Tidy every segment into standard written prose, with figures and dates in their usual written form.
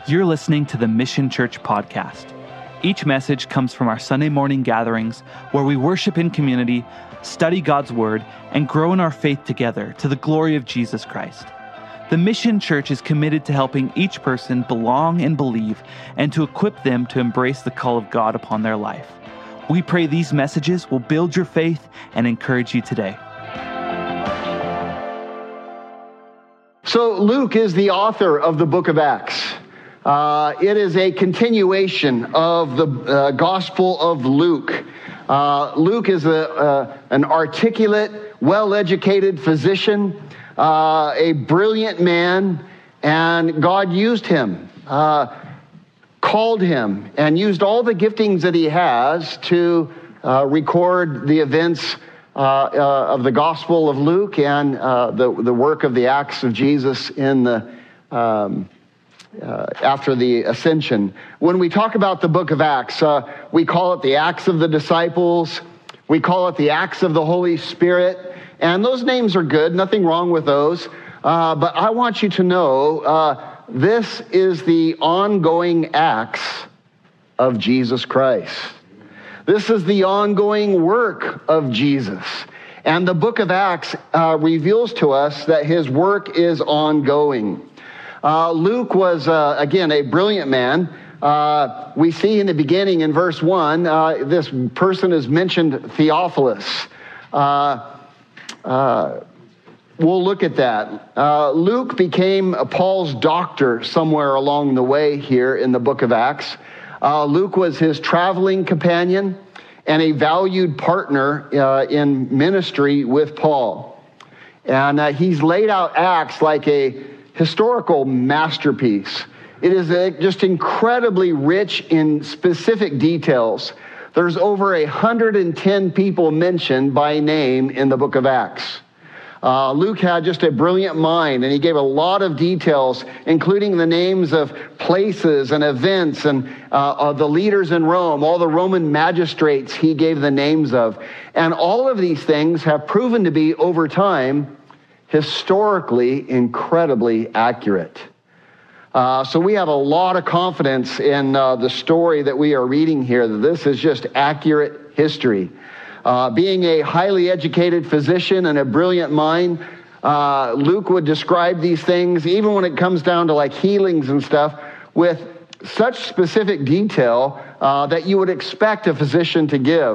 You're listening to the Mission Church podcast. Each message comes from our Sunday morning gatherings where we worship in community, study God's Word, and grow in our faith together to the glory of Jesus Christ. The Mission Church is committed to helping each person belong and believe and to equip them to embrace the call of God upon their life. We pray these messages will build your faith and encourage you today. So Luke is the author of the book of Acts. It is a continuation of the Gospel of Luke. Luke is an articulate, well-educated physician, a brilliant man, and God used him, called him, and used all the giftings that he has to record the events of the Gospel of Luke and the work of the Acts of Jesus in the after the ascension. When we talk about the book of Acts, we call it the Acts of the Disciples. We call it the Acts of the Holy Spirit. And those names are good, nothing wrong with those. But I want you to know this is the ongoing Acts of Jesus Christ. This is the ongoing work of Jesus. And the book of Acts reveals to us that his work is ongoing. Luke was, again, a brilliant man. We see in the beginning in verse 1, this person is mentioned, Theophilus. We'll look at that. Luke became Paul's doctor somewhere along the way here in the book of Acts. Luke was his traveling companion and a valued partner in ministry with Paul. And he's laid out Acts like a historical masterpiece. It is just incredibly rich in specific details. There's over 110 people mentioned by name in the book of Acts. Luke had just a brilliant mind, and he gave a lot of details, including the names of places and events and the leaders in Rome, all the Roman magistrates he gave the names of. And all of these things have proven to be, over time, historically incredibly accurate. So we have a lot of confidence in the story that we are reading here, that this is just accurate history. Being a highly educated physician and a brilliant mind, Luke would describe these things, even when it comes down to like healings and stuff, with such specific detail that you would expect a physician to give.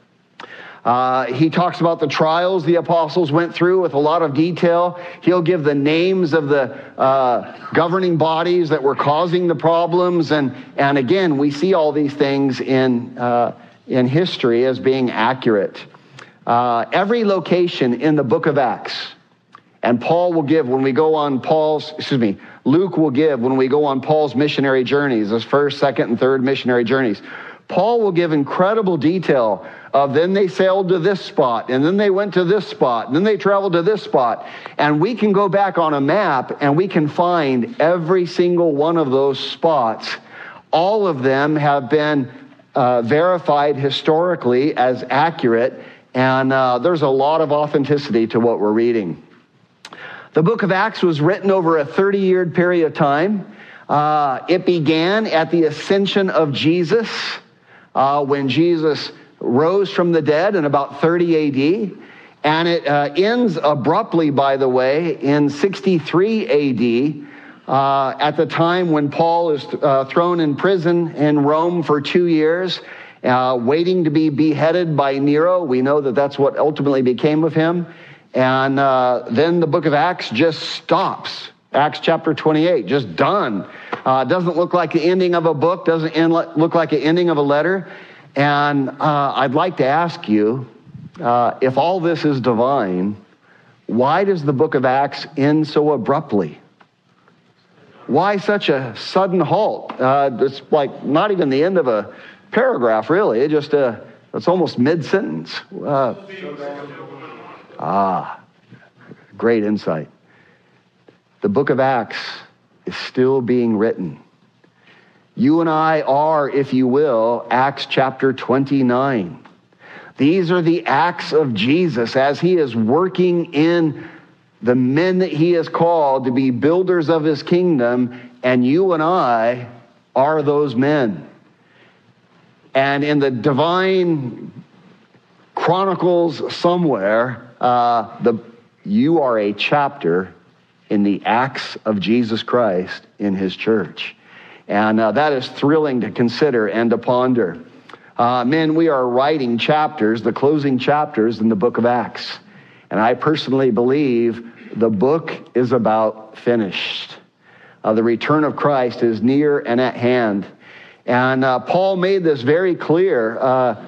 He talks about the trials the apostles went through with a lot of detail. He'll give the names of the governing bodies that were causing the problems. And again, we see all these things in history as being accurate. Every location in the book of Acts, and Paul will give when we go on Luke will give when we go on Paul's missionary journeys, his first, second, and third missionary journeys. Paul will give incredible detail of then they sailed to this spot, and then they went to this spot, and then they traveled to this spot. And we can go back on a map, and we can find every single one of those spots. All of them have been verified historically as accurate, and there's a lot of authenticity to what we're reading. The book of Acts was written over a 30-year period of time. It began at the ascension of Jesus, when Jesus rose from the dead in about 30 AD. And it ends abruptly, by the way, in 63 AD, at the time when Paul is thrown in prison in Rome for 2 years, waiting to be beheaded by Nero. We know that that's what ultimately became of him. And then the book of Acts just stops. Acts chapter 28, just done. Doesn't look like the ending of a book, doesn't look like the ending of a letter. And I'd like to ask you, if all this is divine, why does the book of Acts end so abruptly? Why such a sudden halt? It's like not even the end of a paragraph, really. It just it's almost mid-sentence. Great insight. The book of Acts is still being written. You and I are, if you will, Acts chapter 29. These are the acts of Jesus as he is working in the men that he has called to be builders of his kingdom And you and I are those men. And in the divine chronicles somewhere, you are a chapter in the acts of Jesus Christ in his church. And that is thrilling to consider and to ponder. Men, we are writing chapters, the closing chapters in the book of Acts. And I personally believe the book is about finished. The return of Christ is near and at hand. And Paul made this very clear,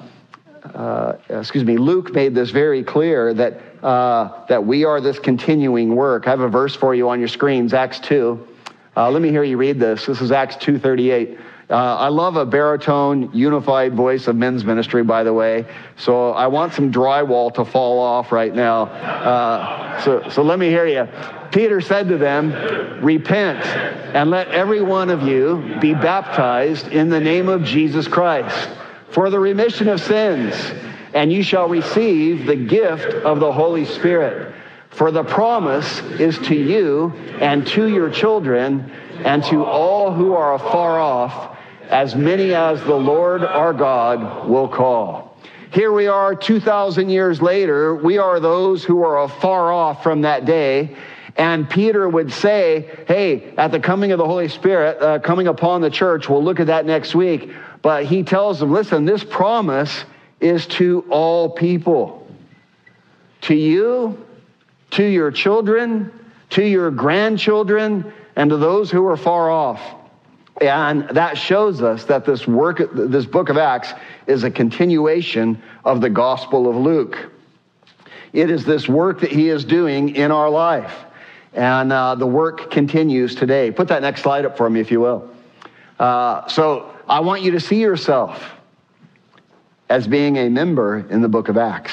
Luke made this very clear that we are this continuing work. I have a verse for you on your screens, Acts 2. Let me hear you read this. This is Acts 2:38. I love a baritone, unified voice of men's ministry, by the way. So I want some drywall to fall off right now. So let me hear you. Peter said to them, "Repent, and let every one of you be baptized in the name of Jesus Christ for the remission of sins, and you shall receive the gift of the Holy Spirit. For the promise is to you and to your children and to all who are afar off, as many as the Lord our God will call." Here we are 2,000 years later. We are those who are afar off from that day. And Peter would say, hey, at the coming of the Holy Spirit, coming upon the church, we'll look at that next week. But he tells them, listen, this promise is to all people. To you, to your children, to your grandchildren, and to those who are far off. And that shows us that this book of Acts is a continuation of the Gospel of Luke. It is this work that he is doing in our life. And the work continues today. Put that next slide up for me, if you will. So I want you to see yourself as being a member in the book of Acts.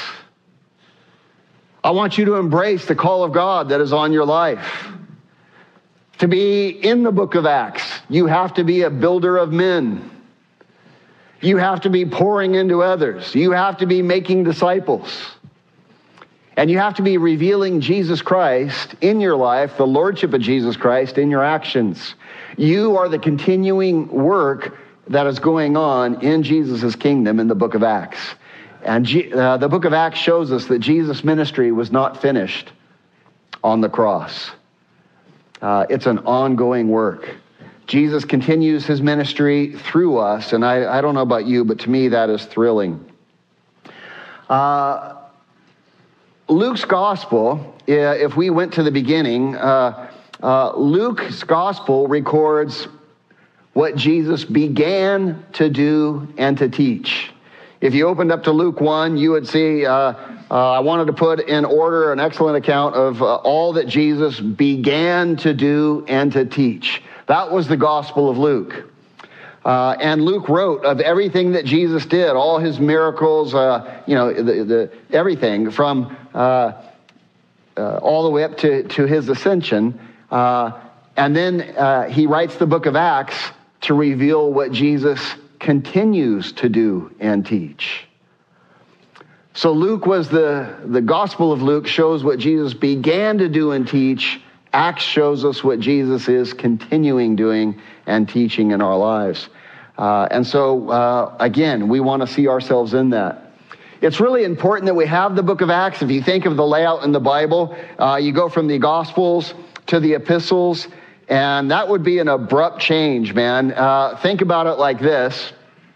I want you to embrace the call of God that is on your life. To be in the book of Acts, you have to be a builder of men. You have to be pouring into others. You have to be making disciples. And you have to be revealing Jesus Christ in your life, the lordship of Jesus Christ in your actions. You are the continuing work that is going on in Jesus' kingdom in the book of Acts. And the book of Acts shows us that Jesus' ministry was not finished on the cross. It's an ongoing work. Jesus continues his ministry through us, and I don't know about you, but to me that is thrilling. Luke's gospel, if we went to the beginning, Luke's gospel records what Jesus began to do and to teach. If you opened up to Luke 1, you would see, I wanted to put in order an excellent account of all that Jesus began to do and to teach. That was the Gospel of Luke. And Luke wrote of everything that Jesus did, all his miracles, everything from all the way up to his ascension. And then he writes the book of Acts to reveal what Jesus continues to do and teach. So Luke was the Gospel of Luke shows what Jesus began to do and teach. Acts shows us what Jesus is continuing doing and teaching in our lives. And so, again, we want to see ourselves in that. It's really important that we have the book of Acts. If you think of the layout in the Bible, you go from the Gospels to the epistles, and that would be an abrupt change, man. Think about it like this.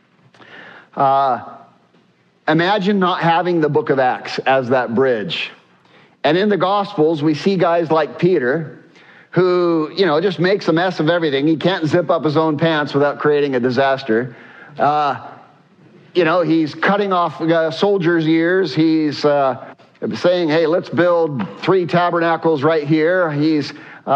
Imagine not having the book of Acts as that bridge. And in the Gospels, we see guys like Peter, who, just makes a mess of everything. He can't zip up his own pants without creating a disaster. He's cutting off soldiers' ears. He's saying, hey, let's build 3 tabernacles right here. He's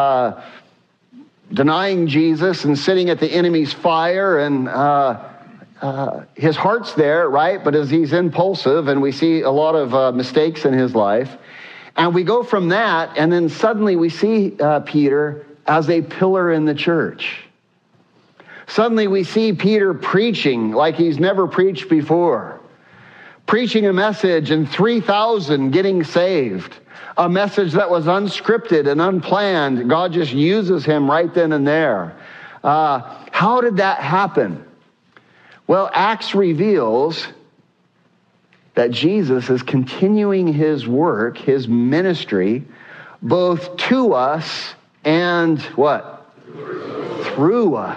denying Jesus and sitting at the enemy's fire, and his heart's there, right? But as he's impulsive, and we see a lot of mistakes in his life. And we go from that, and then suddenly we see Peter as a pillar in the church. Suddenly we see Peter preaching like he's never preached before. Preaching a message and 3,000 getting saved. A message that was unscripted and unplanned. God just uses him right then and there. How did that happen? Well, Acts reveals that Jesus is continuing his work, his ministry, both to us and what? Through us.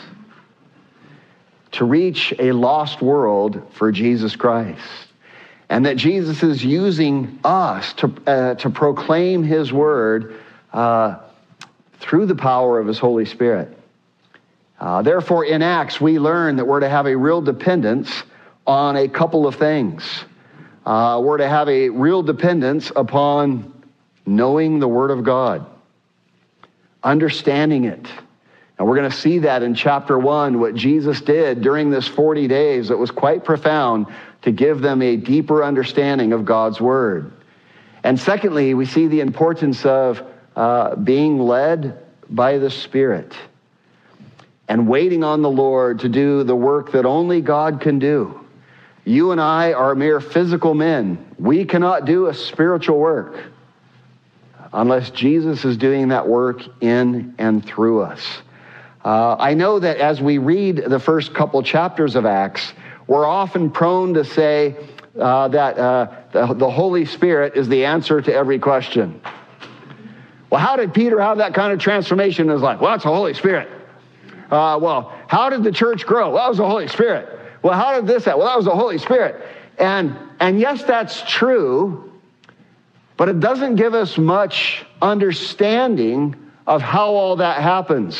To reach a lost world for Jesus Christ. And that Jesus is using us to proclaim his word through the power of his Holy Spirit. Therefore, in Acts, we learn that we're to have a real dependence on a couple of things. We're to have a real dependence upon knowing the Word of God, understanding it. And we're going to see that in chapter 1, what Jesus did during this 40 days. It was quite profound to give them a deeper understanding of God's Word. And secondly, we see the importance of being led by the Spirit and waiting on the Lord to do the work that only God can do. You and I are mere physical men. We cannot do a spiritual work unless Jesus is doing that work in and through us. I know that as we read the first couple chapters of Acts, we're often prone to say that the Holy Spirit is the answer to every question. Well, how did Peter have that kind of transformation in his life? Well, that's the Holy Spirit. Well, how did the church grow? Well, that was the Holy Spirit. Well, how did this happen? Well, that was the Holy Spirit. And yes, that's true, but it doesn't give us much understanding of how all that happens.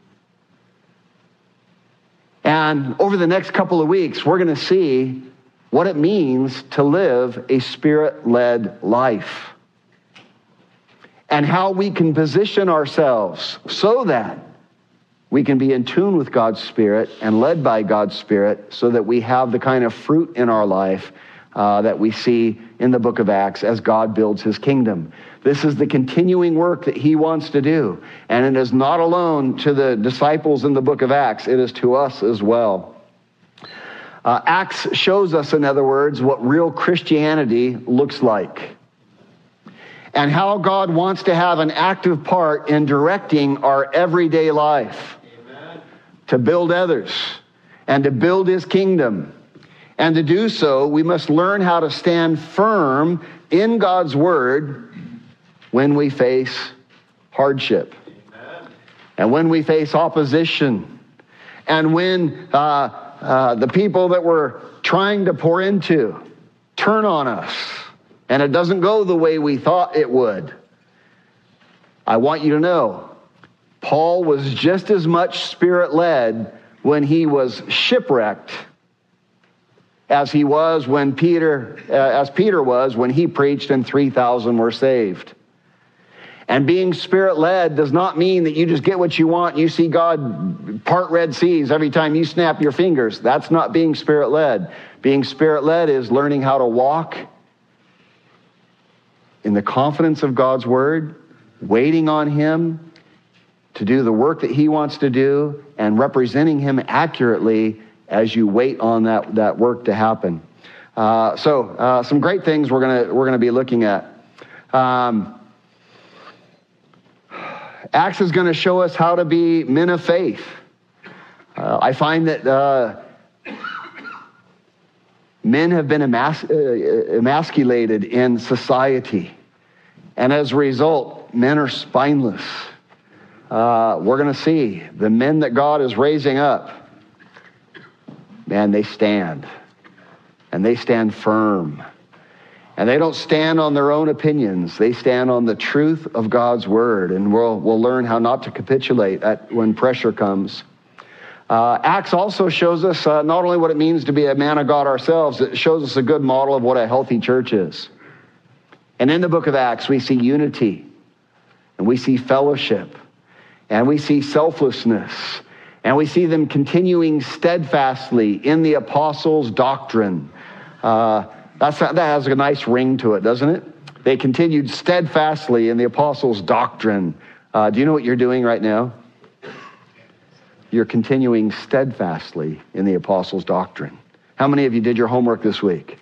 And over the next couple of weeks, we're going to see what it means to live a Spirit-led life and how we can position ourselves so that we can be in tune with God's Spirit and led by God's Spirit so that we have the kind of fruit in our life that we see in the book of Acts as God builds his kingdom. This is the continuing work that he wants to do. And it is not alone to the disciples in the book of Acts. It is to us as well. Acts shows us, in other words, what real Christianity looks like. And how God wants to have an active part in directing our everyday life. Amen. To build others and to build his kingdom. And to do so, we must learn how to stand firm in God's word when we face hardship. Amen. And when we face opposition. And when the people that we're trying to pour into turn on us. And it doesn't go the way we thought it would. I want you to know, Paul was just as much Spirit-led when he was shipwrecked as he was when Peter was when he preached and 3,000 were saved. And being Spirit-led does not mean that you just get what you want. You see God part Red Seas every time you snap your fingers. That's not being Spirit-led. Being Spirit-led is learning how to walk in the confidence of God's word, waiting on him to do the work that he wants to do, and representing him accurately as you wait on that work to happen. So some great things we're gonna be looking at. Acts is going to show us how to be men of faith. I find that men have been emasculated in society. And as a result, men are spineless. We're going to see the men that God is raising up. Man, they stand. And they stand firm. And they don't stand on their own opinions. They stand on the truth of God's word. And we'll learn how not to capitulate when pressure comes. Acts also shows us not only what it means to be a man of God ourselves, it shows us a good model of what a healthy church is. And in the book of Acts, we see unity, and we see fellowship, and we see selflessness, and we see them continuing steadfastly in the apostles' doctrine. That has a nice ring to it, doesn't it? They continued steadfastly in the apostles' doctrine. Do you know what you're doing right now? You're continuing steadfastly in the apostles' doctrine. How many of you did your homework this week?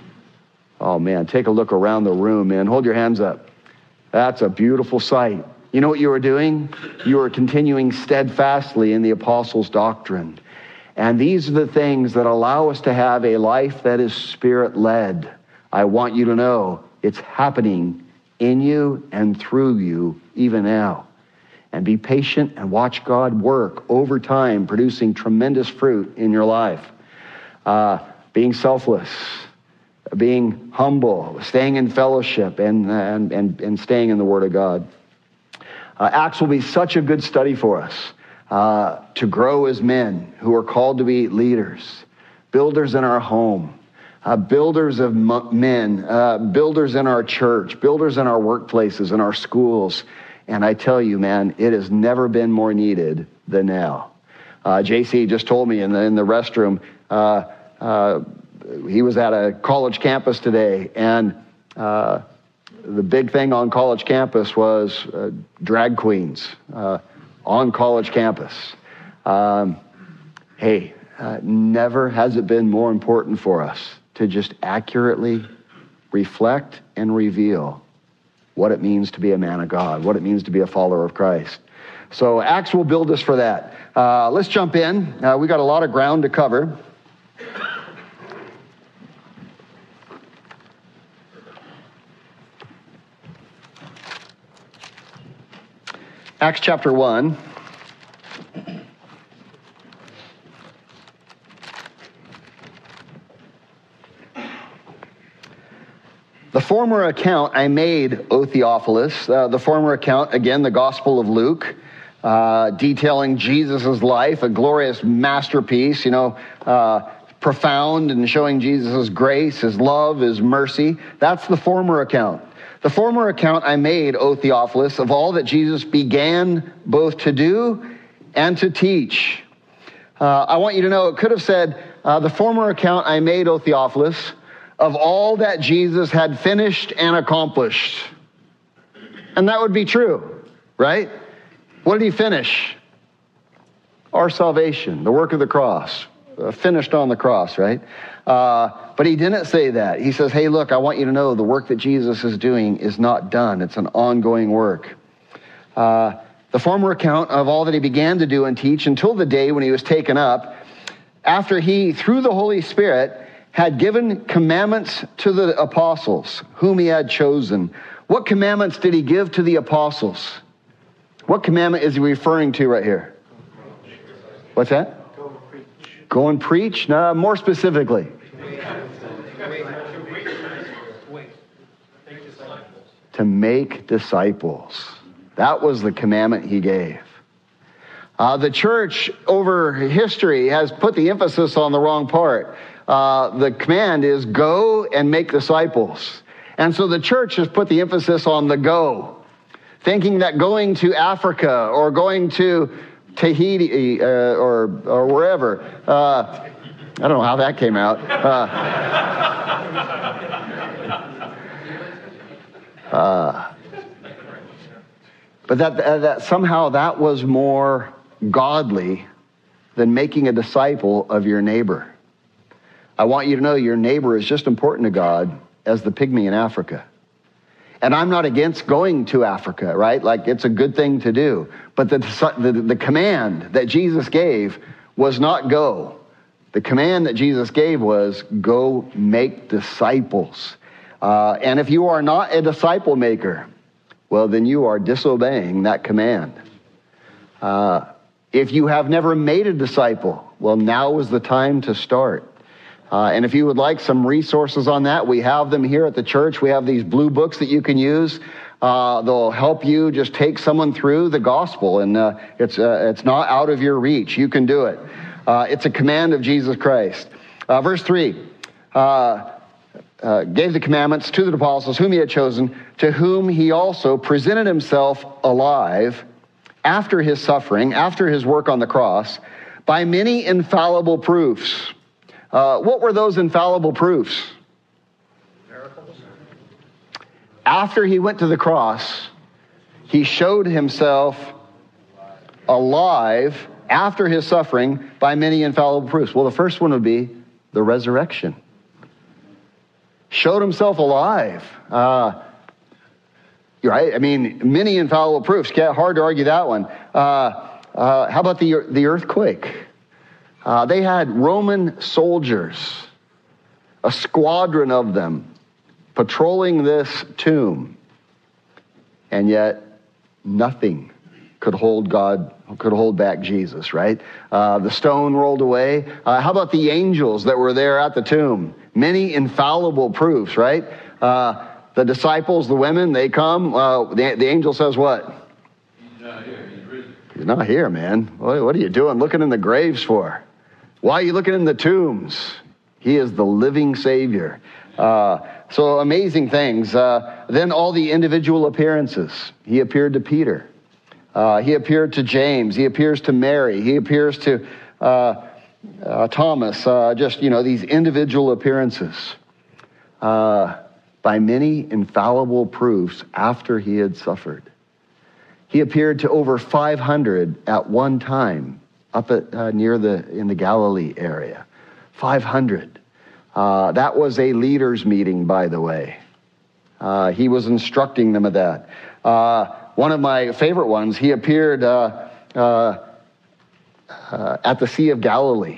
Oh man, take a look around the room, man. Hold your hands up. That's a beautiful sight. You know what you were doing? You were continuing steadfastly in the apostles' doctrine. And these are the things that allow us to have a life that is Spirit-led. I want you to know it's happening in you and through you even now. And be patient and watch God work over time, producing tremendous fruit in your life. Being selfless, being humble, staying in fellowship, and staying in the Word of God. Acts will be such a good study for us to grow as men who are called to be leaders, builders in our home, builders of men, builders in our church, builders in our workplaces, in our schools. And I tell you, man, it has never been more needed than now. JC just told me in the restroom, he was at a college campus today, and the big thing on college campus was drag queens on college campus. Never has it been more important for us to just accurately reflect and reveal what it means to be a man of God, what it means to be a follower of Christ. So Acts will build us for that. Let's jump in. We got a lot of ground to cover. Acts chapter 1. The former account I made, O Theophilus, the former account, again, the Gospel of Luke, detailing Jesus' life, a glorious masterpiece, profound and showing Jesus' grace, his love, his mercy. That's the former account. The former account I made, O Theophilus, of all that Jesus began both to do and to teach. I want you to know, it could have said, the former account I made, O Theophilus, of all that Jesus had finished and accomplished. And that would be true, right? What did he finish? Our salvation, the work of the cross, finished on the cross, right? But he didn't say that. He says, hey, look, I want you to know the work that Jesus is doing is not done. It's an ongoing work. The former account of all that he began to do and teach until the day when he was taken up, after he, through the Holy Spirit, had given commandments to the apostles whom he had chosen. What commandments did he give to the apostles? What commandment is he referring to right here? What's that? Go and preach. Go and preach? No, more specifically. To make disciples. That was the commandment he gave. The church over history has put the emphasis on the wrong part. The command is go and make disciples. And so the church has put the emphasis on the go, thinking that going to Africa or going to Tahiti or wherever, I don't know how that came out. But that somehow that was more godly than making a disciple of your neighbor. I want you to know your neighbor is just important to God as the pygmy in Africa. And I'm not against going to Africa, right? Like, it's a good thing to do. But the command that Jesus gave was not go. The command that Jesus gave was go make disciples. And if you are not a disciple maker, well, then you are disobeying that command. If you have never made a disciple, well, now is the time to start. And if you would like some resources on that, we have them here at the church. We have these blue books that you can use. They'll help you just take someone through the gospel, and it's not out of your reach. You can do it. It's a command of Jesus Christ. Verse 3, gave the commandments to the apostles whom he had chosen, to whom he also presented himself alive after his suffering, after his work on the cross, by many infallible proofs. What were those infallible proofs? Miracles. After he went to the cross, he showed himself alive after his suffering by many infallible proofs. Well, the first one would be the resurrection. Showed himself alive. right? I mean, many infallible proofs. Hard to argue that one. How about the earthquake? They had Roman soldiers, a squadron of them, patrolling this tomb. And yet, nothing could hold back Jesus, right? The stone rolled away. How about the angels that were there at the tomb? Many infallible proofs, right? The disciples, the women, they come. The angel says what? He's not here. He's risen. He's not here, man. What are you doing looking in the graves for? Why are you looking in the tombs? He is the living Savior. So amazing things. Then all the individual appearances. He appeared to Peter. He appeared to James. He appears to Mary. He appears to Thomas. These individual appearances. By many infallible proofs after he had suffered. He appeared to over 500 at one time up at in the Galilee area. 500. That was a leaders' meeting, by the way. He was instructing them of that. One of my favorite ones, he appeared at the Sea of Galilee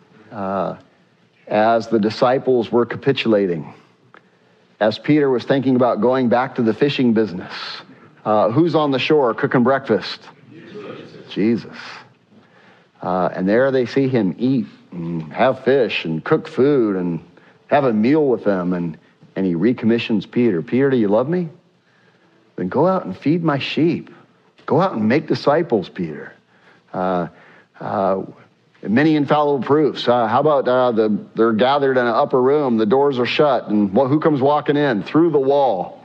as the disciples were capitulating. As Peter was thinking about going back to the fishing business. Who's on the shore cooking breakfast? Jesus. And there they see him eat and have fish and cook food and have a meal with them. And he recommissions Peter. Peter, do you love me? Then go out and feed my sheep. Go out and make disciples, Peter. Many infallible proofs. How about they're gathered in an upper room, the doors are shut, and who comes walking in? Through the wall.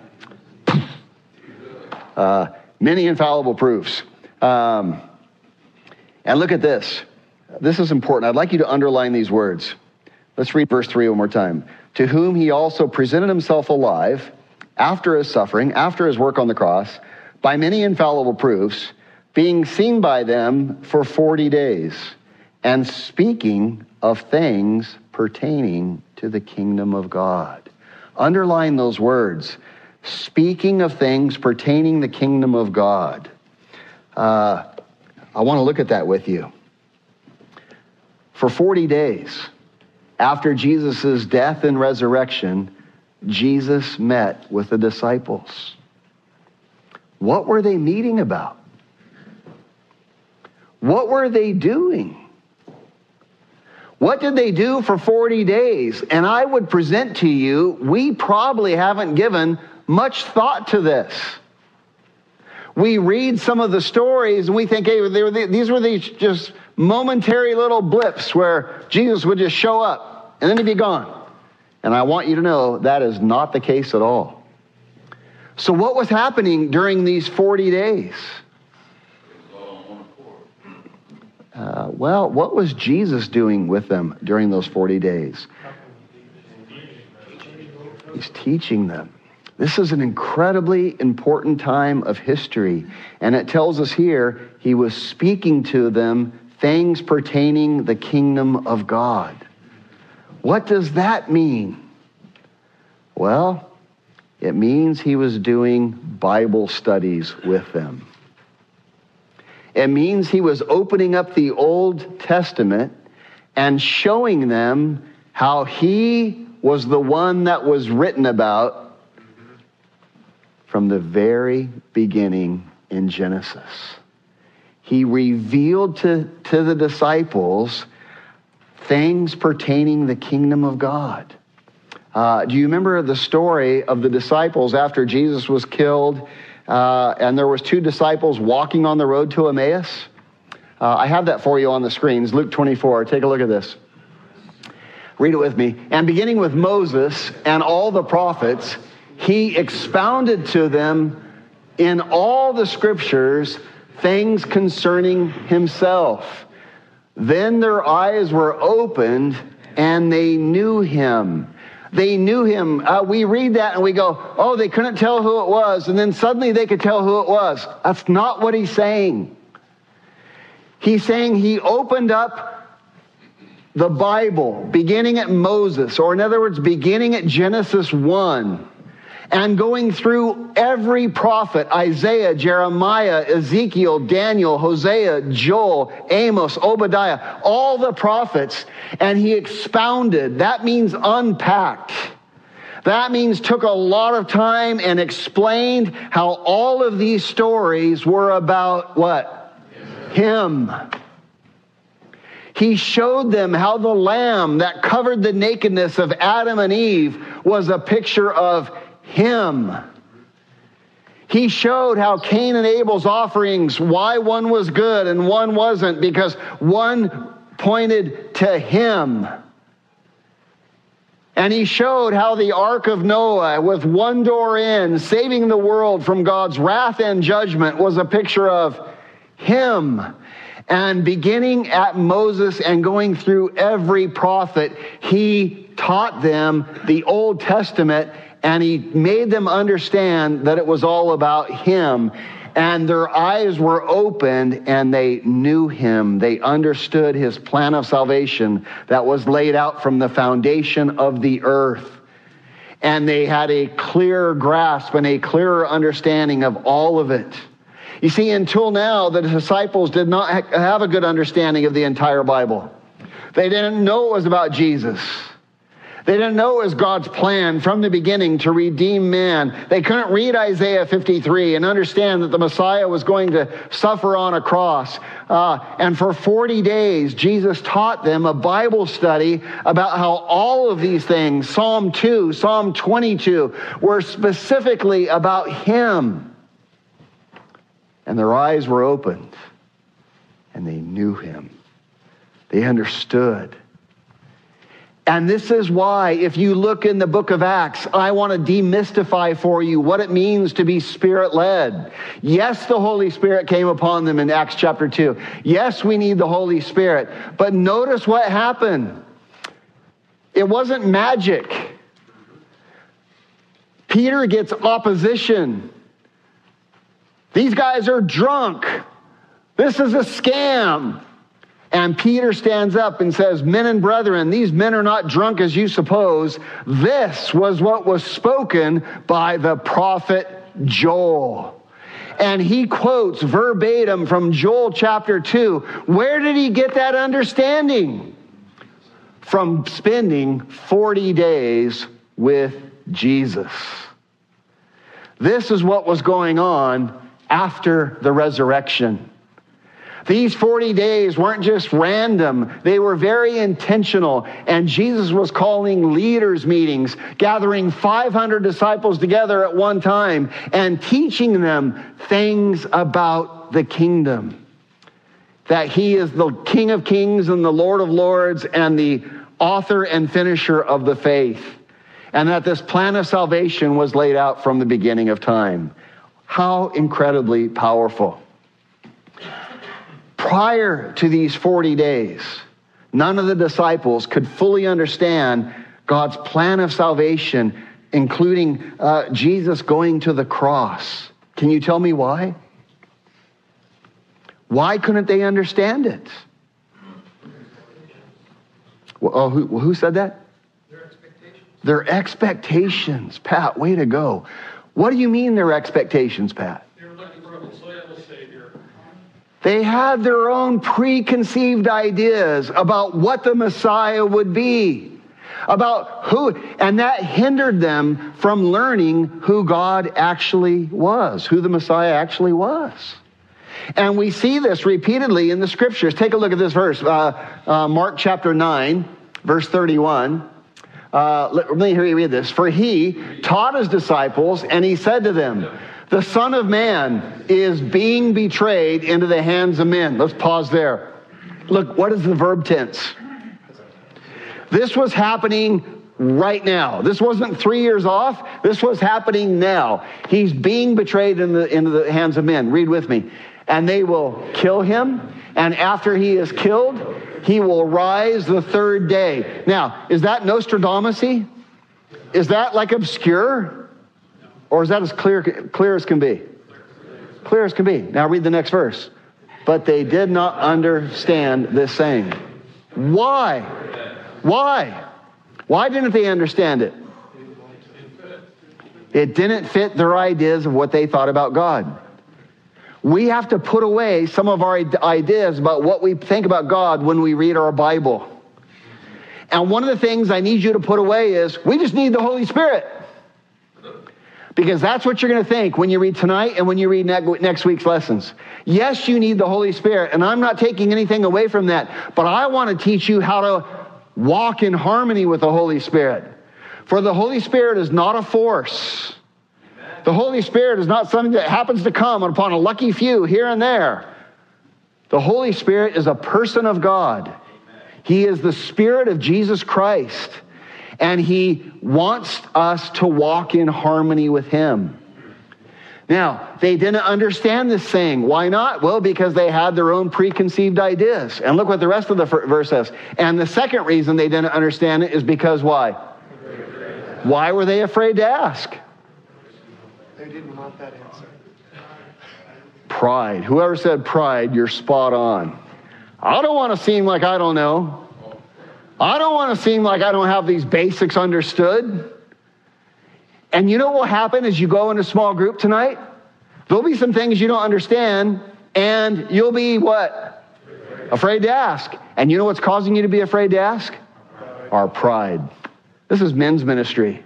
Many infallible proofs. And look at this. This is important. I'd like you to underline these words. Let's read verse 3 one more time. To whom he also presented himself alive after his suffering, after his work on the cross, by many infallible proofs, being seen by them for 40 days, and speaking of things pertaining to the kingdom of God. Underline those words. Speaking of things pertaining to the kingdom of God. I want to look at that with you. For 40 days, after Jesus' death and resurrection, Jesus met with the disciples. What were they meeting about? What were they doing? What did they do for 40 days? And I would present to you, we probably haven't given much thought to this. We read some of the stories and we think, hey, these were these just momentary little blips where Jesus would just show up and then he'd be gone. And I want you to know that is not the case at all. So what was happening during these 40 days? What was Jesus doing with them during those 40 days? He's teaching them. This is an incredibly important time of history. And it tells us here, he was speaking to them things pertaining the kingdom of God. What does that mean? Well, it means he was doing Bible studies with them. It means he was opening up the Old Testament and showing them how he was the one that was written about from the very beginning in Genesis. He revealed to the disciples things pertaining the kingdom of God. Do you remember the story of the disciples after Jesus was killed? And there was 2 disciples walking on the road to Emmaus. I have that for you on the screens. Luke 24. Take a look at this. Read it with me. And beginning with Moses and all the prophets, he expounded to them in all the scriptures things concerning himself. Then their eyes were opened and they knew him. They knew him. We read that and we go, oh, they couldn't tell who it was. And then suddenly they could tell who it was. That's not what he's saying. He's saying he opened up the Bible, beginning at Moses, or in other words, beginning at Genesis 1. and going through every prophet, Isaiah, Jeremiah, Ezekiel, Daniel, Hosea, Joel, Amos, Obadiah, all the prophets, and he expounded. That means unpacked. That means took a lot of time and explained how all of these stories were about what? Him. He showed them how the lamb that covered the nakedness of Adam and Eve was a picture of Him. He showed how Cain and Abel's offerings, why one was good and one wasn't, because one pointed to Him. And he showed how the Ark of Noah, with one door in, saving the world from God's wrath and judgment, was a picture of Him. And beginning at Moses and going through every prophet, he taught them the Old Testament, and he made them understand that it was all about Him. And their eyes were opened and they knew Him. They understood His plan of salvation that was laid out from the foundation of the earth. And they had a clearer grasp and a clearer understanding of all of it. You see, until now, the disciples did not have a good understanding of the entire Bible. They didn't know it was about Jesus. They didn't know it was God's plan from the beginning to redeem man. They couldn't read Isaiah 53 and understand that the Messiah was going to suffer on a cross. And for 40 days, Jesus taught them a Bible study about how all of these things, Psalm 2, Psalm 22, were specifically about Him. And their eyes were opened, and they knew Him. They understood. And this is why, if you look in the book of Acts, I want to demystify for you what it means to be Spirit-led. Yes, the Holy Spirit came upon them in Acts chapter 2. Yes, we need the Holy Spirit. But notice what happened. It wasn't magic. Peter gets opposition. These guys are drunk. This is a scam. And Peter stands up and says, men and brethren, these men are not drunk as you suppose. This was what was spoken by the prophet Joel. And he quotes verbatim from Joel chapter 2. Where did he get that understanding? From spending 40 days with Jesus. This is what was going on after the resurrection. These 40 days weren't just random. They were very intentional. And Jesus was calling leaders meetings, gathering 500 disciples together at one time and teaching them things about the kingdom. That He is the King of Kings and the Lord of Lords and the author and finisher of the faith. And that this plan of salvation was laid out from the beginning of time. How incredibly powerful. Prior to these 40 days, none of the disciples could fully understand God's plan of salvation, including Jesus going to the cross. Can you tell me why? Why couldn't they understand it? Well, who said that? Their expectations. Their expectations. Pat, way to go. What do you mean their expectations, Pat? They were looking for a Messiah, a Savior. They had their own preconceived ideas about what the Messiah would be, about who, and that hindered them from learning who God actually was, who the Messiah actually was. And we see this repeatedly in the scriptures. Take a look at this verse, Mark chapter 9, verse 31. Let me hear you read this. For He taught His disciples, and He said to them, the Son of Man is being betrayed into the hands of men. Let's pause there. Look, what is the verb tense? This was happening right now. This wasn't 3 years off. This was happening now. He's being betrayed into the hands of men. Read with me. And they will kill Him. And after He is killed, He will rise the third day. Now, is that Nostradamus-y? Is that like obscure? Or is that as clear as can be? Clear as can be. Now read the next verse. But they did not understand this saying. Why? Why? Why didn't they understand it? It didn't fit their ideas of what they thought about God. We have to put away some of our ideas about what we think about God when we read our Bible. And one of the things I need you to put away is, we just need the Holy Spirit. Because that's what you're going to think when you read tonight and when you read next week's lessons. Yes, you need the Holy Spirit, and I'm not taking anything away from that, but I want to teach you how to walk in harmony with the Holy Spirit. For the Holy Spirit is not a force. The Holy Spirit is not something that happens to come upon a lucky few here and there. The Holy Spirit is a person of God. He is the Spirit of Jesus Christ. And He wants us to walk in harmony with Him. Now, they didn't understand this thing. Why not? Well, because they had their own preconceived ideas. And look what the rest of the verse says. And the second reason they didn't understand it is because why? Why were they afraid to ask? They didn't want that answer. Pride. Whoever said pride, you're spot on. I don't want to seem like I don't know. I don't want to seem like I don't have these basics understood. And you know what will happen as you go into small group tonight? There'll be some things you don't understand, and you'll be what? Afraid to ask. And you know what's causing you to be afraid to ask? Our pride. This is men's ministry.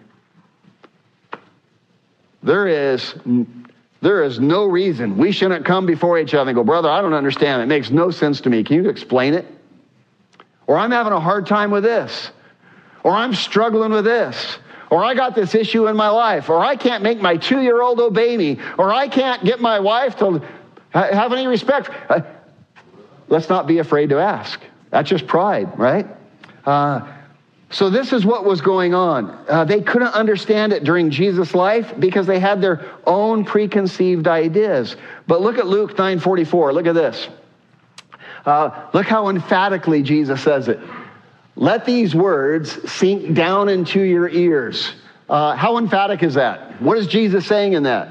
There is no reason we shouldn't come before each other and go, brother, I don't understand. It makes no sense to me. Can you explain it? Or I'm having a hard time with this. Or I'm struggling with this. Or I got this issue in my life. Or I can't make my 2-year-old obey me. Or I can't get my wife to have any respect. Let's not be afraid to ask. That's just pride, right? So this is what was going on. They couldn't understand it during Jesus' life because they had their own preconceived ideas. But look at Luke 9:44. Look at this. Look how emphatically Jesus says it. Let these words sink down into your ears. How emphatic is that? What is Jesus saying in that?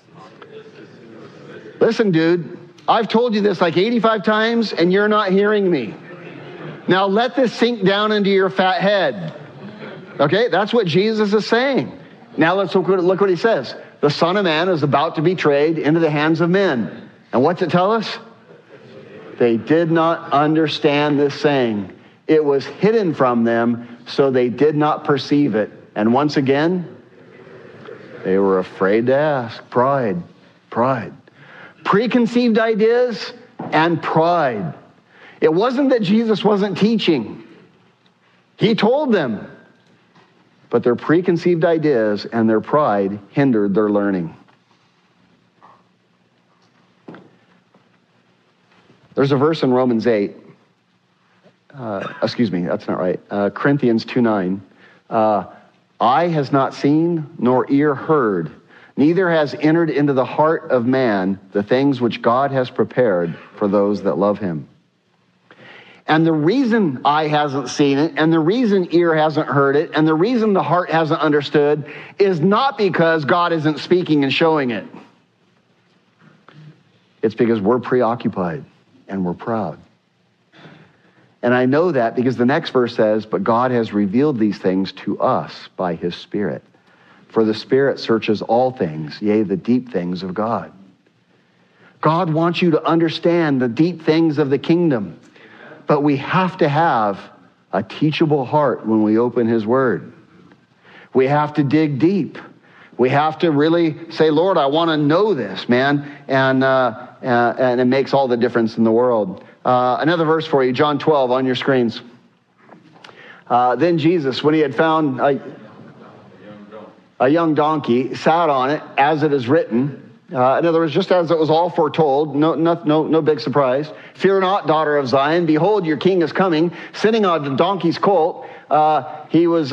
Listen, dude, I've told you this like 85 times and you're not hearing me. Now let this sink down into your fat head. Okay, that's what Jesus is saying. Now let's look what he says. The Son of Man is about to be betrayed into the hands of men. And what's it tell us? They did not understand this saying. It was hidden from them, so they did not perceive it. And once again, they were afraid to ask. Pride. Preconceived ideas and pride. It wasn't that Jesus wasn't teaching. He told them. But their preconceived ideas and their pride hindered their learning. There's a verse in Romans 8. That's not right. Corinthians 2:9. Eye has not seen, nor ear heard, neither has entered into the heart of man the things which God has prepared for those that love Him. And the reason eye hasn't seen it, and the reason ear hasn't heard it, and the reason the heart hasn't understood is not because God isn't speaking and showing it. It's because we're preoccupied and we're proud. And I know that because the next verse says, but God has revealed these things to us by His Spirit. For the Spirit searches all things, yea, the deep things of God. God wants you to understand the deep things of the kingdom. But we have to have a teachable heart when we open His Word. We have to dig deep. We have to really say, Lord, I want to know this, man. And it makes all the difference in the world. Another verse for you, John 12 on your screens. Then Jesus, when He had found a young donkey, sat on it, as it is written. In other words, just as it was all foretold, no big surprise. Fear not, daughter of Zion. Behold, your king is coming, sitting on the donkey's colt. He was,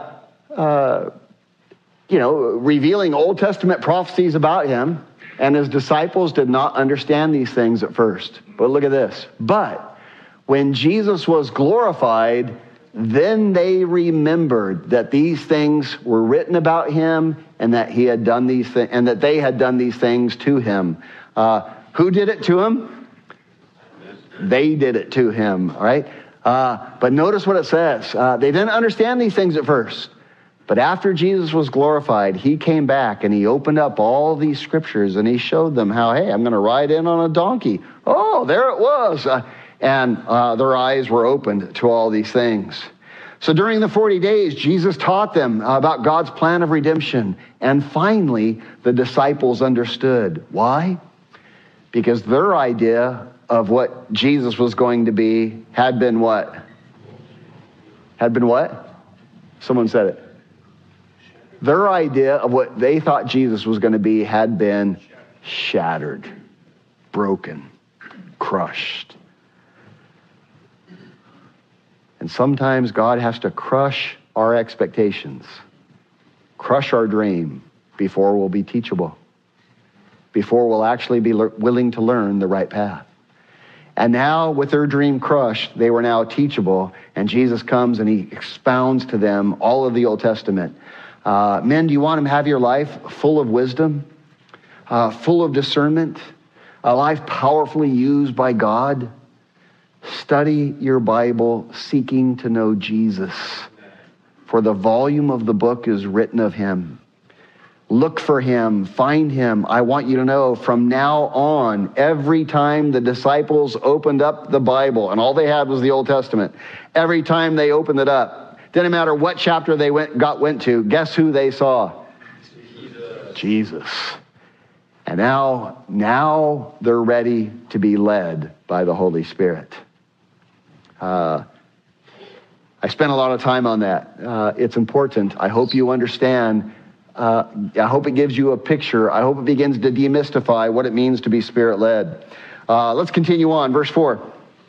revealing Old Testament prophecies about Him. And His disciples did not understand these things at first. But look at this. But when Jesus was glorified, then they remembered that these things were written about Him and that He had done these things, and that they had done these things to Him. Who did it to Him? They did it to Him, all right? But notice what it says. They didn't understand these things at first. But after Jesus was glorified, he came back and he opened up all these scriptures and he showed them how, hey, I'm going to ride in on a donkey. Oh, there it was. And their eyes were opened to all these things. So during the 40 days, Jesus taught them about God's plan of redemption. And finally, the disciples understood. Why? Because their idea of what Jesus was going to be had been what? Had been what? Someone said it. Their idea of what they thought Jesus was going to be had been shattered, broken, crushed. And sometimes God has to crush our expectations, crush our dream before we'll be teachable, before we'll actually be willing to learn the right path. And now with their dream crushed, they were now teachable, and Jesus comes and he expounds to them all of the Old Testament. Men, do you want to have your life full of wisdom, full of discernment, a life powerfully used by God? Study your Bible, seeking to know Jesus, for the volume of the book is written of him. Look for him, find him. I want you to know from now on, every time the disciples opened up the Bible, and all they had was the Old Testament, every time they opened it up, didn't matter what chapter they went to, guess who they saw? Jesus. And now they're ready to be led by the Holy Spirit. I spent a lot of time on that. It's important. I hope you understand. I hope it gives you a picture. I hope it begins to demystify what it means to be Spirit-led. Let's continue on. Verse 4.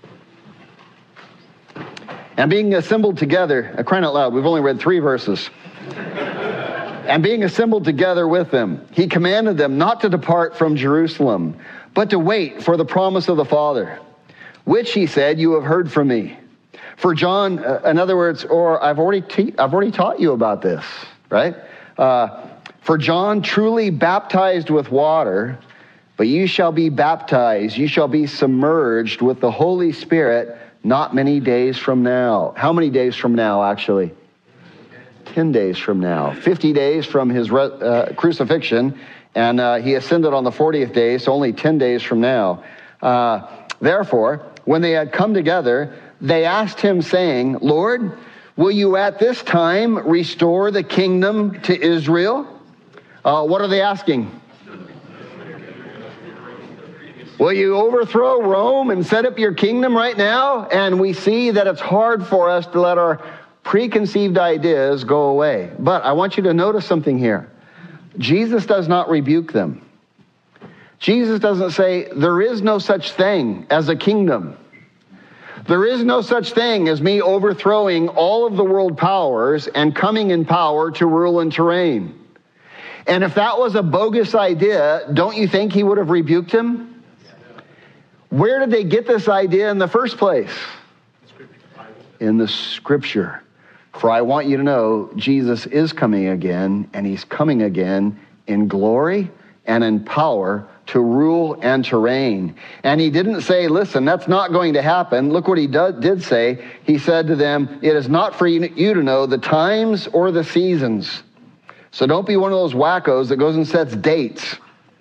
And being assembled together, crying out loud, we've only read 3 verses. And being assembled together with them, he commanded them not to depart from Jerusalem, but to wait for the promise of the Father, which he said, you have heard from me. For John, in other words, or I've already taught you about this, right? For John truly baptized with water, but you shall be baptized, you shall be submerged with the Holy Spirit not many days from now. How many days from now, actually? 10 days from now. 50 days from his crucifixion, and he ascended on the 40th day, so only 10 days from now. Therefore, when they had come together, they asked him, saying, Lord, will you at this time restore the kingdom to Israel? What are they asking? Will you overthrow Rome and set up your kingdom right now? And we see that it's hard for us to let our preconceived ideas go away. But I want you to notice something here. Jesus does not rebuke them. Jesus doesn't say, there is no such thing as a kingdom. There is no such thing as me overthrowing all of the world powers and coming in power to rule and to reign. And if that was a bogus idea, don't you think he would have rebuked him? Where did they get this idea in the first place? In the Scripture. For I want you to know, Jesus is coming again, and he's coming again in glory and in power to rule and to reign. And he didn't say, listen, that's not going to happen. Look what he did say. He said to them, it is not for you to know the times or the seasons. So don't be one of those wackos that goes and sets dates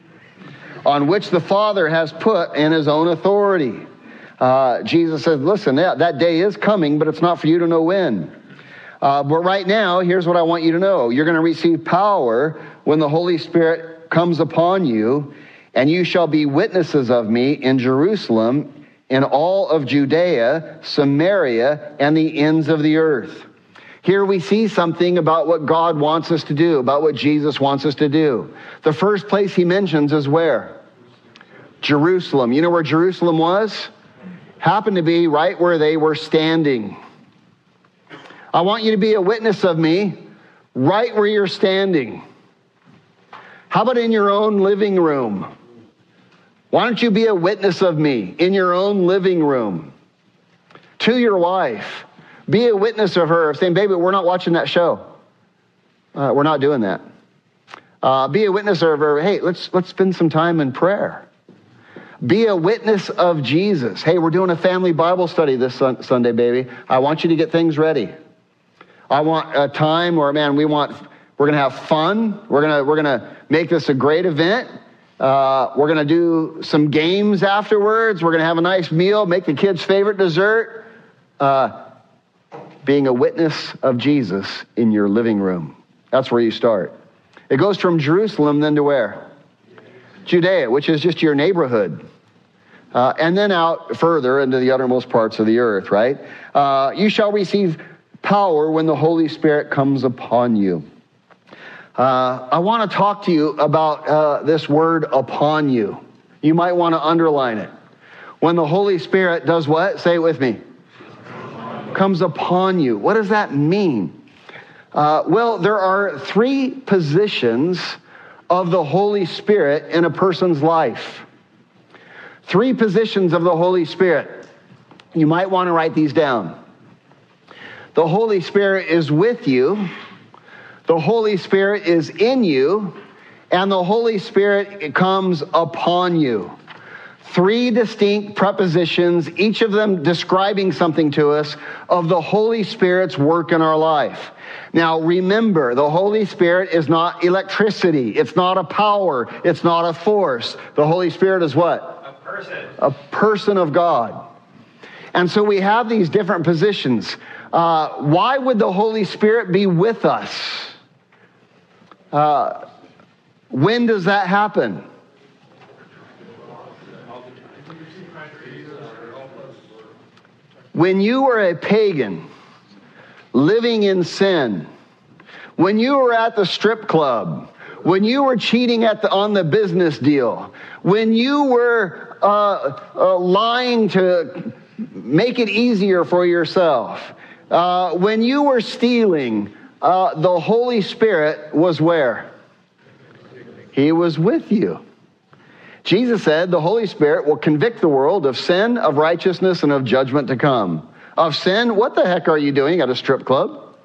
on which the Father has put in his own authority. Jesus says, listen, that day is coming, but it's not for you to know when. But right now, here's what I want you to know. You're going to receive power when the Holy Spirit comes upon you, and you shall be witnesses of me in Jerusalem, in all of Judea, Samaria, and the ends of the earth. Here we see something about what God wants us to do, about what Jesus wants us to do. The first place he mentions is where? Jerusalem. You know where Jerusalem was? Happened to be right where they were standing. I want you to be a witness of me right where you're standing. How about in your own living room? Why don't you be a witness of me in your own living room? To your wife. Be a witness of her, saying, baby, we're not watching that show. We're not doing that. Be a witness of her. Hey, let's spend some time in prayer. Be a witness of Jesus. Hey, we're doing a family Bible study this Sunday, baby. I want you to get things ready. I want a time where, man, we're going to have fun. We're going to make this a great event. We're going to do some games afterwards. We're going to have a nice meal, make the kids' favorite dessert. Being a witness of Jesus in your living room. That's where you start. It goes from Jerusalem then to where? Judea, which is just your neighborhood. And then out further into the uttermost parts of the earth, right? You shall receive power when the Holy Spirit comes upon you. I want to talk to you about this word upon you. You might want to underline it. When the Holy Spirit does what? Say it with me. Comes upon you. What does that mean? Well, there are 3 positions of the Holy Spirit in a person's life. 3 positions of the Holy Spirit. You might want to write these down. The Holy Spirit is with you. The Holy Spirit is in you. And the Holy Spirit comes upon you. 3 distinct prepositions, each of them describing something to us of the Holy Spirit's work in our life. Now, remember, the Holy Spirit is not electricity. It's not a power. It's not a force. The Holy Spirit is what? A person. A person of God. And so we have these different positions. Why would the Holy Spirit be with us? When does that happen? When you were a pagan, living in sin, when you were at the strip club, when you were cheating on the business deal, when you were lying to make it easier for yourself, when you were stealing, the Holy Spirit was where? He was with you. Jesus said the Holy Spirit will convict the world of sin, of righteousness, and of judgment to come. Of sin, what the heck are you doing at a strip club?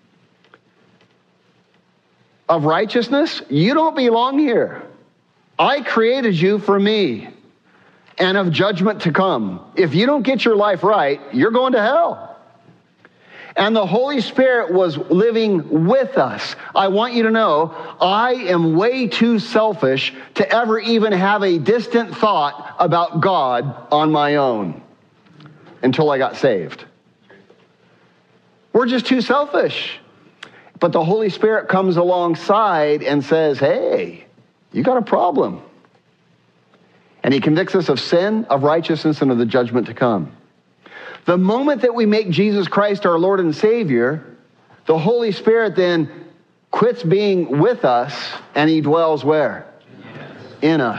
Of righteousness, you don't belong here. I created you for me. And of judgment to come. If you don't get your life right, you're going to hell. And the Holy Spirit was living with us. I want you to know, I am way too selfish to ever even have a distant thought about God on my own until I got saved. We're just too selfish. But the Holy Spirit comes alongside and says, hey, you got a problem. And he convicts us of sin, of righteousness, and of the judgment to come. The moment that we make Jesus Christ our Lord and Savior, the Holy Spirit then quits being with us and he dwells where? In us.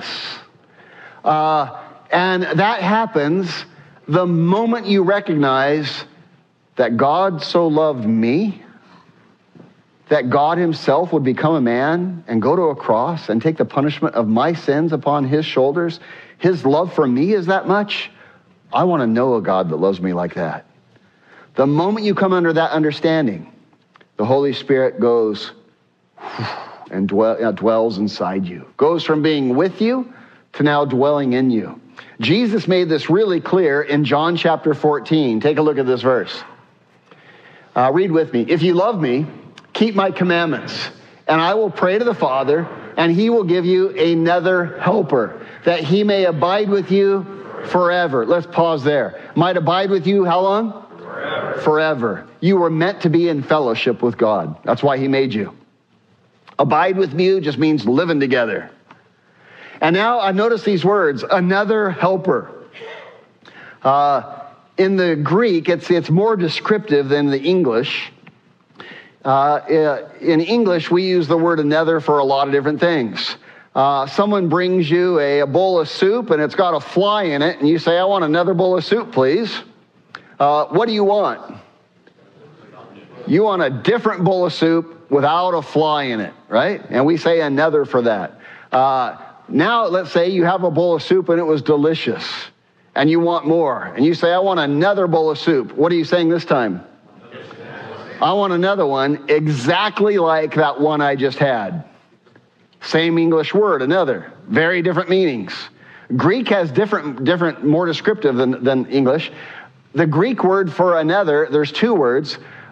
And that happens the moment you recognize that God so loved me, that God himself would become a man and go to a cross and take the punishment of my sins upon his shoulders. His love for me is that much. I want to know a God that loves me like that. The moment you come under that understanding, the Holy Spirit goes and dwells inside you. Goes from being with you to now dwelling in you. Jesus made this really clear in John chapter 14. Take a look at this verse. Read with me. If you love me, keep my commandments, and I will pray to the Father, and he will give you another helper, that he may abide with you forever. Let's pause there. Might abide with you how long? Forever. Forever. You were meant to be in fellowship with God. That's why he made you. Abide with you just means living together. And now I notice these words, another helper. In the Greek, it's more descriptive than the English. In English, we use the word another for a lot of different things. Someone brings you a bowl of soup and it's got a fly in it, and you say, I want another bowl of soup, please. What do you want? You want a different bowl of soup without a fly in it, right? And we say another for that. Now, let's say you have a bowl of soup and it was delicious, and you want more. And you say, I want another bowl of soup. What are you saying this time? I want another one exactly like that one I just had. Same English word, another. Very different meanings. Greek has different, more descriptive than English. The Greek word for another, there's 2 words.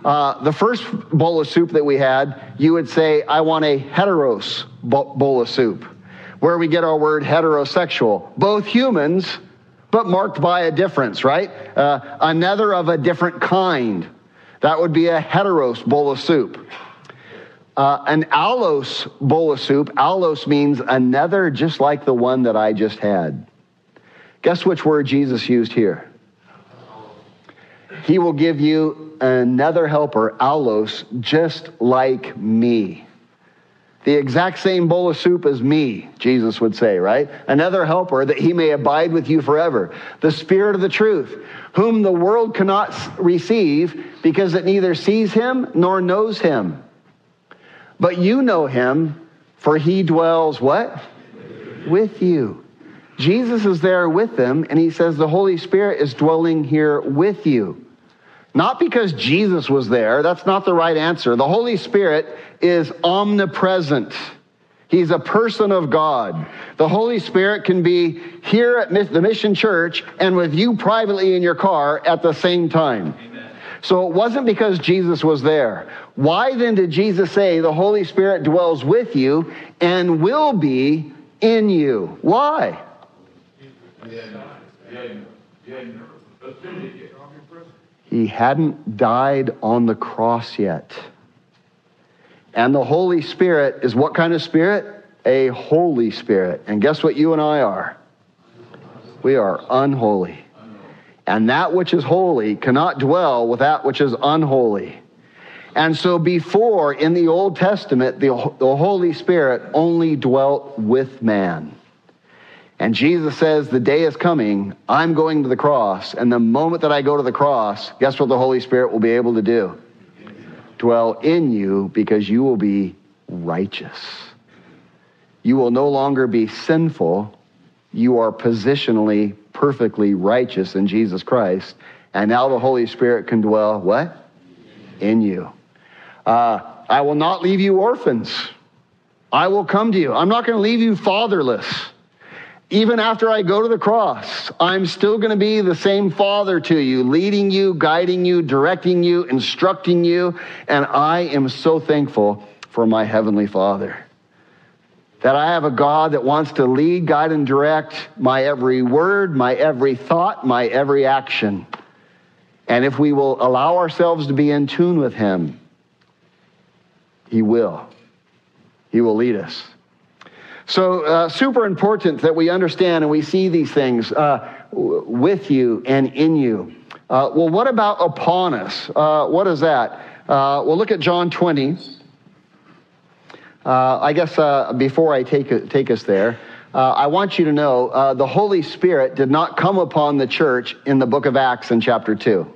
The first bowl of soup that we had, you would say, I want a heteros bowl of soup, where we get our word heterosexual. Both humans, but marked by a difference, right? Another of a different kind. That would be a heteros bowl of soup. An allos bowl of soup, allos means another just like the one that I just had. Guess which word Jesus used here? He will give you another helper, allos, just like me. The exact same bowl of soup as me, Jesus would say, right? Another helper that he may abide with you forever. The Spirit of the truth, whom the world cannot receive because it neither sees him nor knows him. But you know him, for he dwells what? With you. Jesus is there with them, and he says the Holy Spirit is dwelling here with you. Not because Jesus was there. That's not the right answer. The Holy Spirit is omnipresent. He's a person of God. The Holy Spirit can be here at the Mission Church and with you privately in your car at the same time. Amen. So it wasn't because Jesus was there. Why then did Jesus say the Holy Spirit dwells with you and will be in you? Why? He hadn't died on the cross yet. And the Holy Spirit is what kind of spirit? A Holy Spirit. And guess what you and I are? We are unholy. And that which is holy cannot dwell with that which is unholy. And so before, in the Old Testament, the Holy Spirit only dwelt with man. And Jesus says, the day is coming, I'm going to the cross. And the moment that I go to the cross, guess what the Holy Spirit will be able to do? Dwell in you, because you will be righteous. You will no longer be sinful. You are positionally, perfectly righteous in Jesus Christ. And now the Holy Spirit can dwell, what? In you. I will not leave you orphans. I will come to you. I'm not going to leave you fatherless. Even after I go to the cross, I'm still going to be the same father to you, leading you, guiding you, directing you, instructing you. And I am so thankful for my Heavenly Father. That I have a God that wants to lead, guide, and direct my every word, my every thought, my every action. And if we will allow ourselves to be in tune with him, he will. He will lead us. So super important that we understand and we see these things with you and in you. Well, what about upon us? What is that? Well, look at John 20. I guess before I take us there, I want you to know the Holy Spirit did not come upon the church in the book of Acts in chapter 2.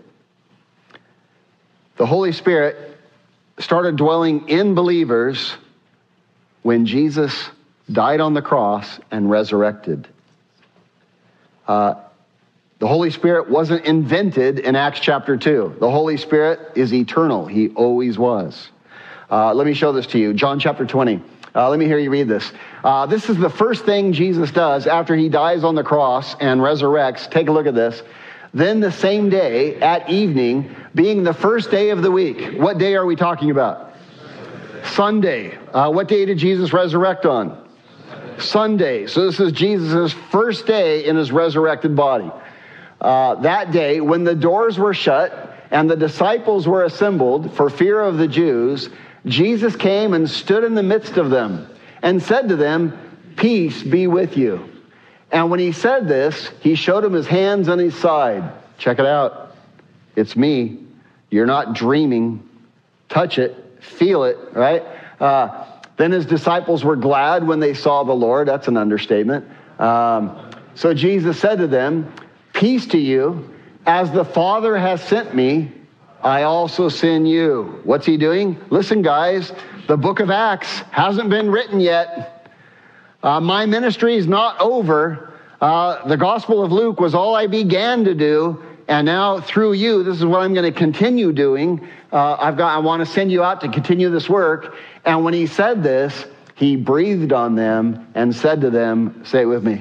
The Holy Spirit started dwelling in believers when Jesus died on the cross and resurrected. The Holy Spirit wasn't invented in Acts chapter 2. The Holy Spirit is eternal. He always was. Let me show this to you. John chapter 20. Let me hear you read this. This is the first thing Jesus does after he dies on the cross and resurrects. Take a look at this. Then the same day at evening, being the first day of the week. What day are we talking about? Sunday. What day did Jesus resurrect on? Sunday. So this is Jesus' first day in his resurrected body. That day, when the doors were shut and the disciples were assembled for fear of the Jews, Jesus came and stood in the midst of them and said to them, "Peace be with you." And when he said this, he showed him his hands and his side. Check it out. It's me. You're not dreaming. Touch it. Feel it, right? Then his disciples were glad when they saw the Lord. That's an understatement. So Jesus said to them, "Peace to you. As the Father has sent me, I also send you." What's he doing? Listen, guys, the book of Acts hasn't been written yet. My ministry is not over. The Gospel of Luke was all I began to do. And now through you, this is what I'm going to continue doing. I want to send you out to continue this work. And when he said this, he breathed on them and said to them, say it with me.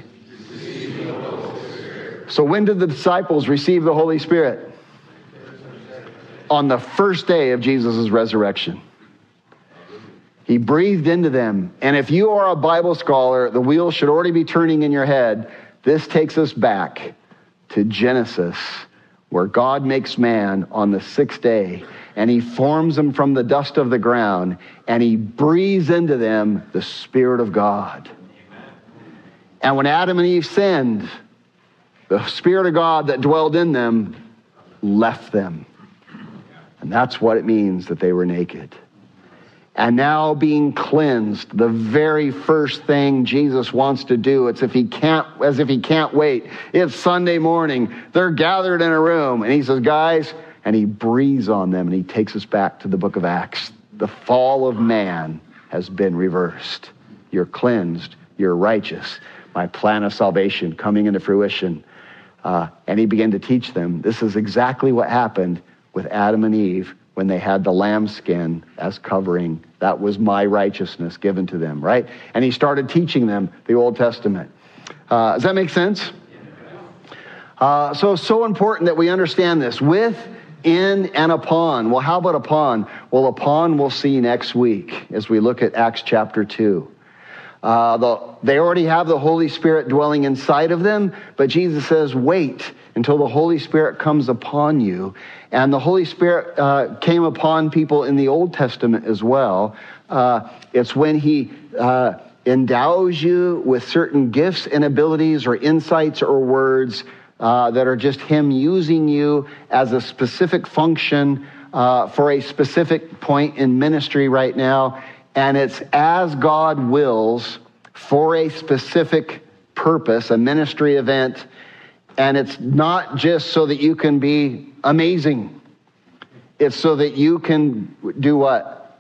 So when did the disciples receive the Holy Spirit? on the first day of Jesus' resurrection. He breathed into them. And if you are a Bible scholar, the wheel should already be turning in your head. This takes us back to Genesis, where God makes man on the sixth day, and he forms them from the dust of the ground, and he breathes into them the Spirit of God. And when Adam and Eve sinned, the Spirit of God that dwelled in them left them. And that's what it means that they were naked. And now being cleansed, the very first thing Jesus wants to do, it's as if he can't wait. It's Sunday morning. They're gathered in a room. And he says, guys, and he breathes on them. And he takes us back to the book of Acts. The fall of man has been reversed. You're cleansed. You're righteous. My plan of salvation coming into fruition. And he began to teach them. This is exactly what happened with Adam and Eve when they had the lambskin as covering. That was my righteousness given to them, right? And he started teaching them the Old Testament. Does that make sense? So important that we understand this. With, in, and upon. Well, how about upon? Well, upon we'll see next week as we look at Acts chapter 2. They already have the Holy Spirit dwelling inside of them, but Jesus says, wait until the Holy Spirit comes upon you. And the Holy Spirit came upon people in the Old Testament as well. It's when he endows you with certain gifts and abilities or insights or words that are just him using you as a specific function for a specific point in ministry right now. And it's as God wills for a specific purpose, a ministry event. And it's not just so that you can be amazing. It's so that you can do what?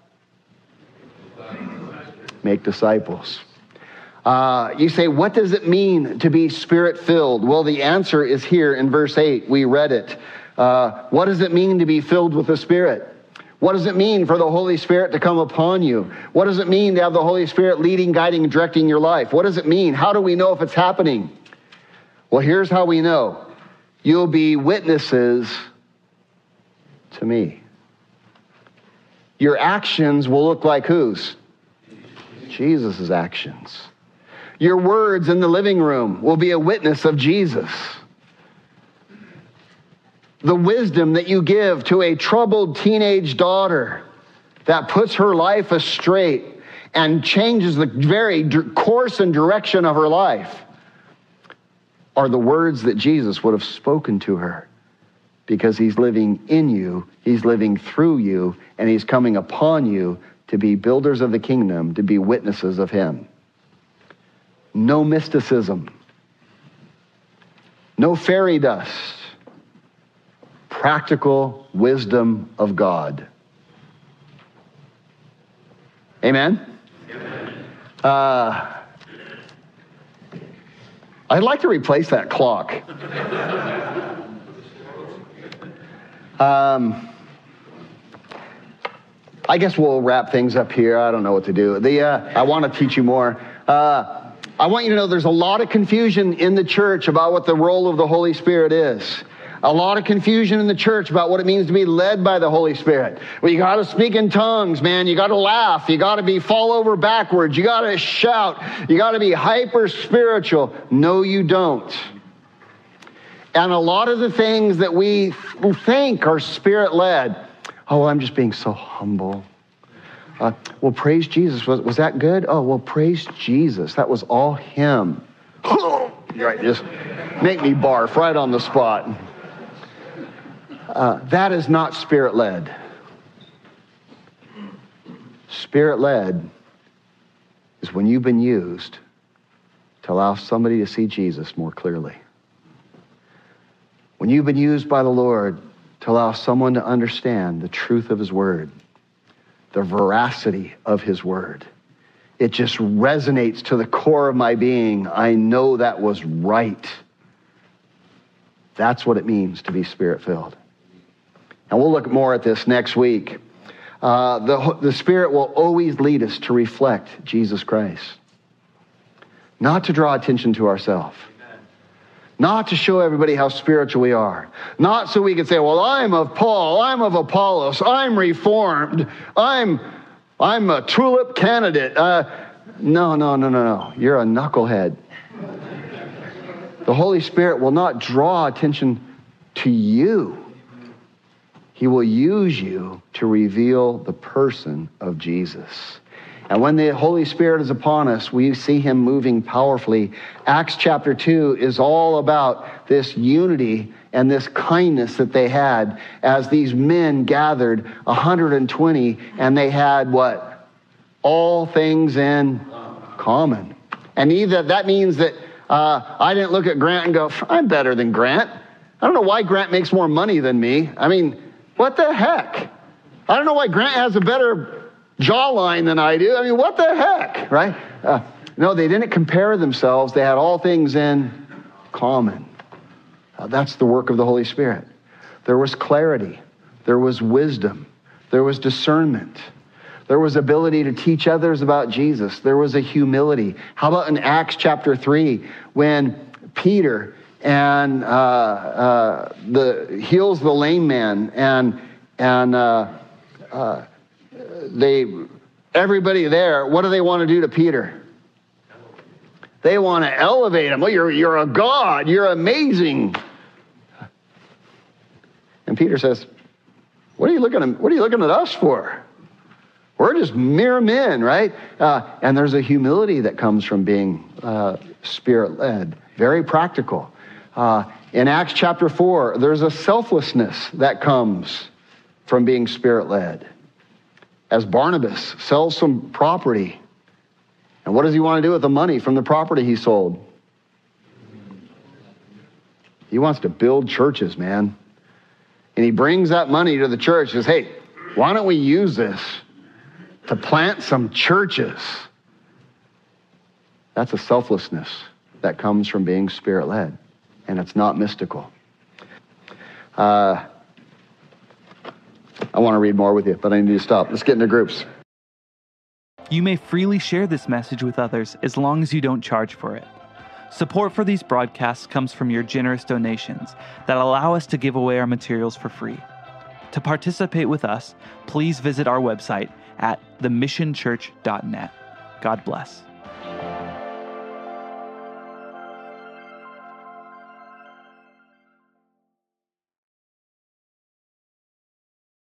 Make disciples. You say, what does it mean to be Spirit-filled? Well, the answer is here in verse 8. We read it. What does it mean to be filled with the Spirit? What does it mean for the Holy Spirit to come upon you? What does it mean to have the Holy Spirit leading, guiding, and directing your life? What does it mean? How do we know if it's happening? Well, here's how we know. You'll be witnesses to me. Your actions will look like whose? Jesus' actions. Your words in the living room will be a witness of Jesus. The wisdom that you give to a troubled teenage daughter that puts her life astray and changes the very course and direction of her life are the words that Jesus would have spoken to her, because he's living in you, he's living through you, and he's coming upon you to be builders of the kingdom, to be witnesses of him. No mysticism. No fairy dust. Practical wisdom of God. Amen? I'd like to replace that clock. I guess we'll wrap things up here. I don't know what to do. I want to teach you more. I want you to know there's a lot of confusion in the church about what the role of the Holy Spirit is. A lot of confusion in the church about what it means to be led by the Holy Spirit. Well, you got to speak in tongues, man. You got to laugh. You got to fall over backwards. You got to shout. You got to be hyper spiritual. No, you don't. And a lot of the things that we think are spirit led. Oh, I'm just being so humble. Well, praise Jesus. Was that good? Oh, well, praise Jesus. That was all him. Right, just make me barf right on the spot. That is not Spirit-led. Spirit-led is when you've been used to allow somebody to see Jesus more clearly. When you've been used by the Lord to allow someone to understand the truth of his word, the veracity of his word. It just resonates to the core of my being. I know that was right. That's what it means to be Spirit-filled. And we'll look more at this next week. The Spirit will always lead us to reflect Jesus Christ. Not to draw attention to ourselves. Not to show everybody how spiritual we are. Not so we can say, well, I'm of Paul, I'm of Apollos, I'm reformed, I'm a tulip candidate. No. You're a knucklehead. The Holy Spirit will not draw attention to you. He will use you to reveal the person of Jesus. And when the Holy Spirit is upon us, we see him moving powerfully. Acts chapter 2 is all about this unity and this kindness that they had as these men gathered, 120, and they had what? All things in common. And either that means that I didn't look at Grant and go, I'm better than Grant. I don't know why Grant makes more money than me. I mean, what the heck? I don't know why Grant has a better jawline than I do. I mean, what the heck, right? No, they didn't compare themselves. They had all things in common. That's the work of the Holy Spirit. There was clarity. There was wisdom. There was discernment. There was ability to teach others about Jesus. There was a humility. How about in Acts chapter 3 when Peter and heals the lame man and everybody there, what do they want to do to Peter? They want to elevate him. Well, you're a god. You're amazing. And Peter says, what are you looking at us for? We're just mere men, right? And there's a humility that comes from being Spirit-led. Very practical. In Acts chapter 4, there's a selflessness that comes from being Spirit-led. As Barnabas sells some property, and what does he want to do with the money from the property he sold? He wants to build churches, man. And he brings that money to the church and says, hey, why don't we use this to plant some churches? That's a selflessness that comes from being Spirit-led, and it's not mystical. I want to read more with you, but I need to stop. Let's get into groups. You may freely share this message with others as long as you don't charge for it. Support for these broadcasts comes from your generous donations that allow us to give away our materials for free. To participate with us, please visit our website at themissionchurch.net. God bless.